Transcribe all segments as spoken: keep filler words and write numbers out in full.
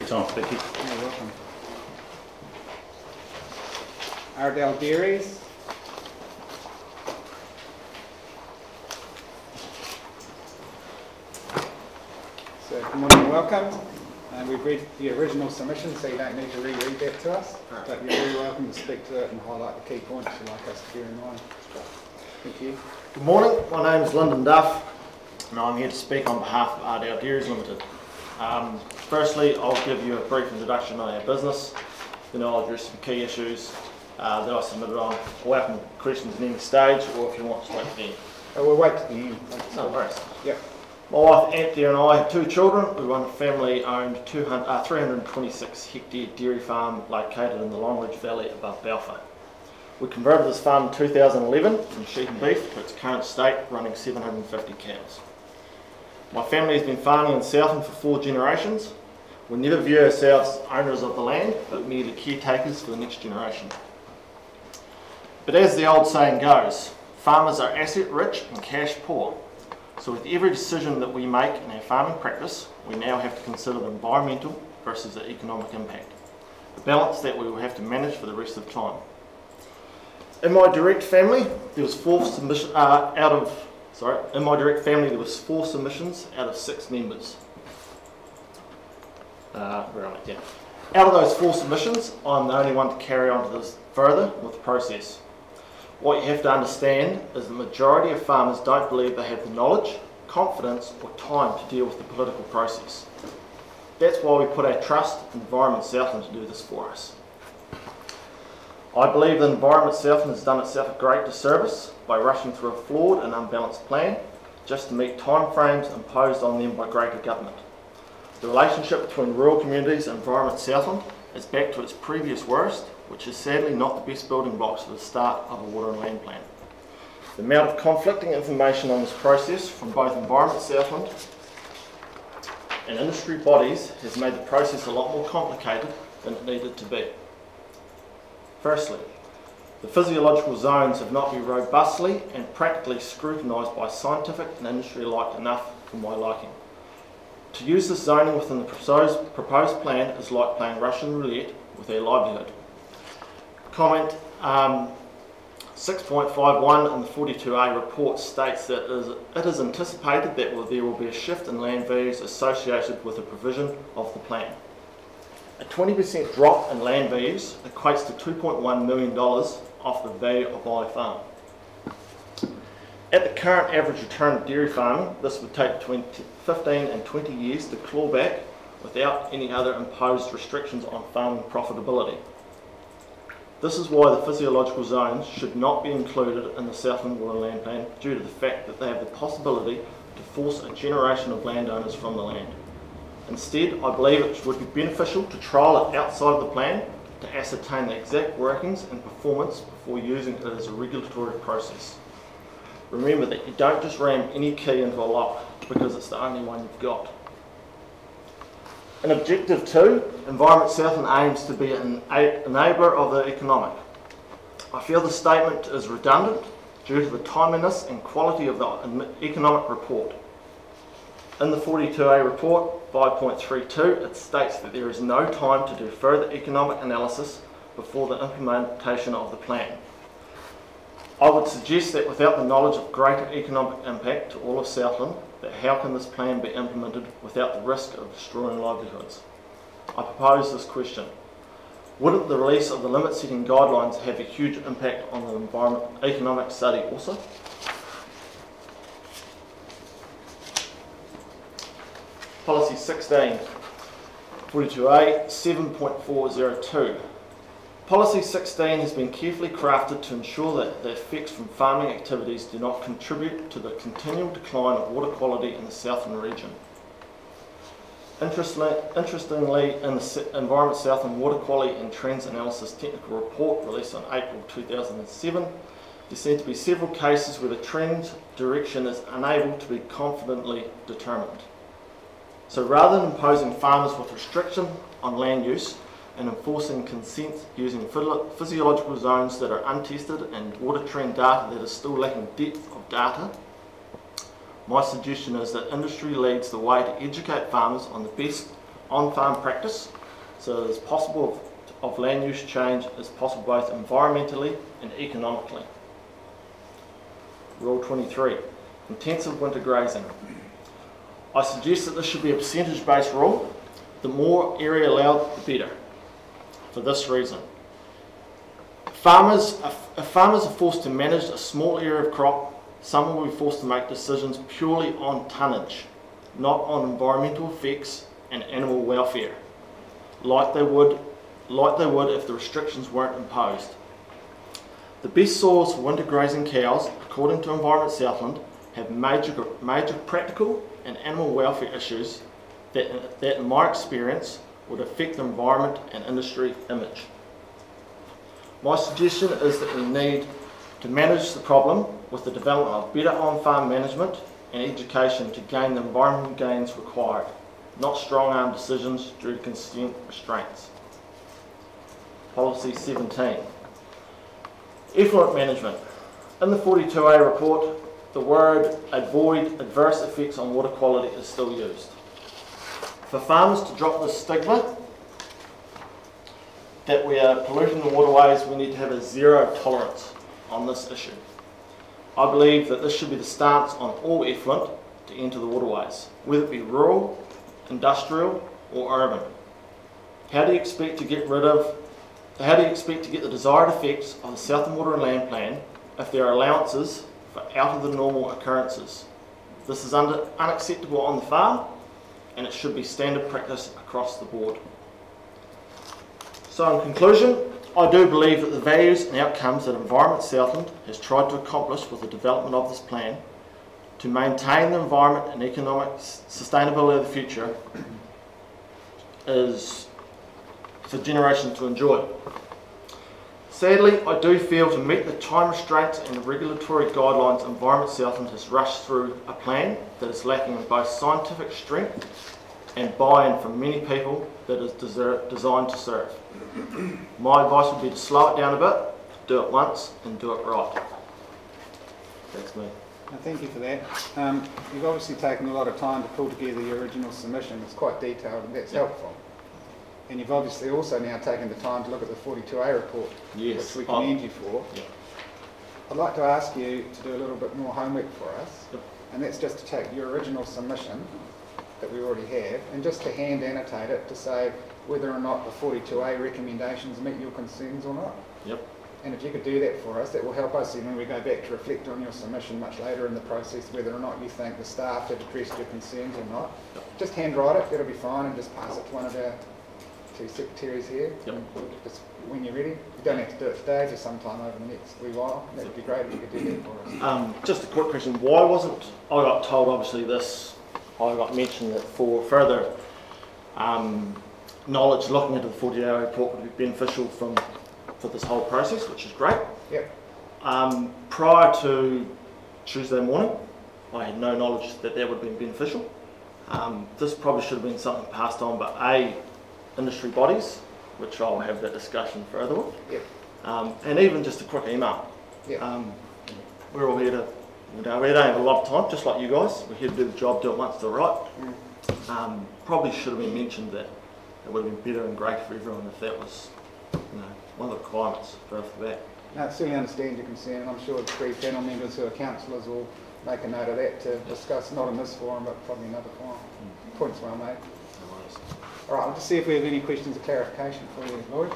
time, Vicky. You're welcome. Ardell Dairies. So good morning and welcome. And we've read the original submission, so you don't need to reread that to us. But you're very welcome to speak to it and highlight the key points you'd like us to bear in mind. Thank you. Good morning, my name is Lyndon Duff and I'm here to speak on behalf of Ardell Dairies Limited. Um, firstly, I'll give you a brief introduction on our business, then I'll address some key issues uh, that I submitted on. I'll welcome questions at any stage, or if you want to wait to the end. Oh, we'll wait to the end. No worries. Yep. My wife Anthea and I have two children. We run a family-owned three hundred twenty-six hectare dairy farm located in the Longridge Valley above Balfour. We converted this farm in two thousand eleven from sheep and beef to its current state, running seven hundred fifty cows. My family has been farming in Southland for four generations. We never view ourselves as owners of the land, but merely caretakers for the next generation. But as the old saying goes, farmers are asset rich and cash poor. So with every decision that we make in our farming practice, we now have to consider the environmental versus the economic impact, a balance that we will have to manage for the rest of time. In my direct family, there was four submission uh, out of sorry. In my direct family, there was four submissions out of six members. Uh, where am I? Yeah. Out of those four submissions, I'm the only one to carry on to this further with the process. What you have to understand is the majority of farmers don't believe they have the knowledge, confidence, or time to deal with the political process. That's why we put our trust in Environment Southland to do this for us. I believe that Environment Southland has done itself a great disservice by rushing through a flawed and unbalanced plan just to meet timeframes imposed on them by greater government. The relationship between rural communities and Environment Southland is back to its previous worst, which is sadly not the best building blocks for the start of a water and land plan. The amount of conflicting information on this process from both Environment Southland and industry bodies has made the process a lot more complicated than it needed to be. Firstly, the physiological zones have not been robustly and practically scrutinised by scientific and industry alike enough for my liking. To use this zoning within the proposed, proposed plan is like playing Russian roulette with our livelihood. Comment um, six point five one in the forty-two A report states that it is, it is anticipated that will, there will be a shift in land values associated with the provision of the plan. A twenty percent drop in land values equates to two point one million dollars off the value of my farm. At the current average return of dairy farming, this would take between fifteen and twenty years to claw back without any other imposed restrictions on farming profitability. This is why the physiological zones should not be included in the Southland Water and Land Plan due to the fact that they have the possibility to force a generation of landowners from the land. Instead, I believe it would be beneficial to trial it outside of the plan to ascertain the exact workings and performance before using it as a regulatory process. Remember that you don't just ram any key into a lock because it's the only one you've got. In Objective two, Environment Southland aims to be an enabler of the economic. I feel the statement is redundant due to the timeliness and quality of the economic report. In the forty-two A report, five point three two, it states that there is no time to do further economic analysis before the implementation of the plan. I would suggest that without the knowledge of greater economic impact to all of Southland, that how can this plan be implemented without the risk of destroying livelihoods? I propose this question. Wouldn't the release of the limit setting guidelines have a huge impact on the environment economic study also? Policy sixteen, forty-two A, seven point four zero two. Policy sixteen has been carefully crafted to ensure that the effects from farming activities do not contribute to the continual decline of water quality in the Southland region. Interestingly, interestingly in the Environment Southland Water Quality and Trends Analysis Technical Report released on April two thousand seven, there seem to be several cases where the trend direction is unable to be confidently determined. So rather than imposing farmers with restriction on land use and enforcing consent using physiological zones that are untested and water trend data that is still lacking depth of data, my suggestion is that industry leads the way to educate farmers on the best on-farm practice so it is possible of, of land use change is possible both environmentally and economically. Rule twenty-three, intensive winter grazing. I suggest that this should be a percentage-based rule. The more area allowed, the better. For this reason, farmers, if farmers are forced to manage a small area of crop, some will be forced to make decisions purely on tonnage, not on environmental effects and animal welfare, like they would, like they would if the restrictions weren't imposed. The best soils for winter grazing cows, according to Environment Southland, have major, major practical and animal welfare issues that, that, in my experience, would affect the environment and industry image. My suggestion is that we need to manage the problem with the development of better on-farm management and education to gain the environmental gains required, not strong-arm decisions due to consent restraints. Policy seventeen. Effluent management. In the forty-two A report, the word avoid adverse effects on water quality is still used. For farmers to drop this stigma that we are polluting the waterways, we need to have a zero tolerance on this issue. I believe that this should be the stance on all effluent to enter the waterways, whether it be rural, industrial or urban. How do you expect to get rid of, how do you expect to get the desired effects of the Southern Water and Land Plan if there are allowances for out of the normal occurrences? This is under, unacceptable on the farm, and it should be standard practice across the board. So in conclusion, I do believe that the values and outcomes that Environment Southland has tried to accomplish with the development of this plan to maintain the environment and economic sustainability of the future is for generations to enjoy. Sadly, I do feel to meet the time restraints and the regulatory guidelines, Environment Southland has rushed through a plan that is lacking in both scientific strength and buy-in from many people that is deser- designed to serve. My advice would be to slow it down a bit, do it once and do it right. That's me. No, thank you for that. Um, you've obviously taken a lot of time to pull together your original submission. It's quite detailed and that's helpful. And you've obviously also now taken the time to look at the forty-two A report, Yes. which we commend you for. Yeah. I'd like to ask you to do a little bit more homework for us, Yep. and that's just to take your original submission that we already have and just to hand annotate it to say whether or not the forty-two A recommendations meet your concerns or not. Yep. And if you could do that for us, that will help us when we go back to reflect on your submission much later in the process, whether or not you think the staff have addressed your concerns or not. Yep. Just handwrite it, that'll be fine, and just pass it to one of our two secretaries here. Yep. Just when you're ready. You don't have to do it today, just sometime over the next wee while. That would be great if you could do that for us. Um, just a quick question. Why wasn't, I got told obviously this, I got mentioned that for further um, knowledge looking into the forty-two A report would be beneficial from for this whole process, which is great. Yep. Um, prior to Tuesday morning, I had no knowledge that that would have been beneficial. Um, this probably should have been something passed on by A, industry bodies, which I'll have that discussion further with. Yep. Um, and even just a quick email. Yep. Um, we're all here to, you know, we don't have a lot of time, just like you guys. We're here to do the job, do it once, do it right. Mm. Um, probably should have been mentioned that it would have been better and great for everyone if that was, you know, one of the requirements for off the bat. No, I certainly understand your concern, and I'm sure the three panel members who are councillors will make a note of that to discuss, not in this forum, but probably another forum. Mm. Points well made. All right, I'll just see if we have any questions or clarification for you, Lloyd.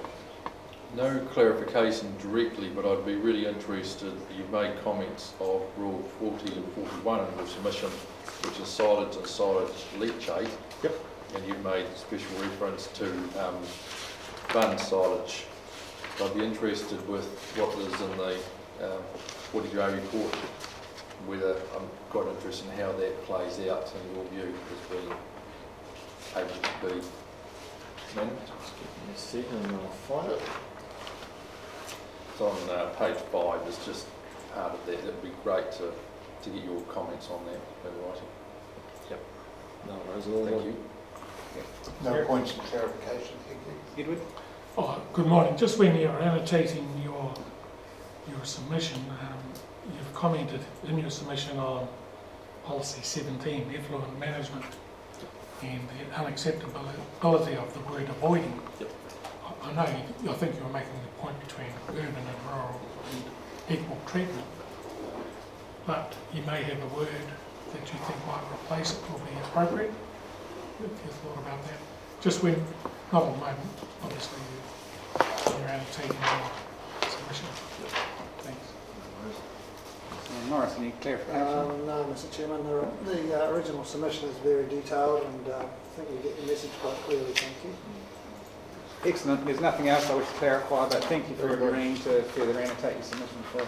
No clarification directly, but I'd be really interested. You've made comments of Rule forty and forty-one in your submission, which is silage and silage leachate. Yep. And you've made special reference to um, bun silage. I'd be interested with what is in the um, forty-two A report, whether I'm quite interested in how that plays out in your view as being able to be managed. Just give me a second and I'll find it. It's on uh, page five, it's just part of that. It'd be great to, to get your comments on that in writing. Yep. No worries at all. Thank you. No points of clarification, thank you. Edward? Oh, good morning. Just when you're annotating your your submission, um, you've commented in your submission on policy seventeen, effluent management, and the unacceptability of the word avoiding. Yep. I know, you, I think you were making the point between urban and rural and equal treatment, but you may have a word that you think might replace it will be appropriate. If you thought about that, just when, not at the moment, obviously, you- when you're annotating your submission. Thanks. Uh, Morris, any clarification? Um, no, Mister Chairman, the, the uh, original submission is very detailed and uh, I think you get the message quite clearly, thank you. Excellent. There's nothing else I wish to clarify, but thank you for agreeing to further annotate your submission for us.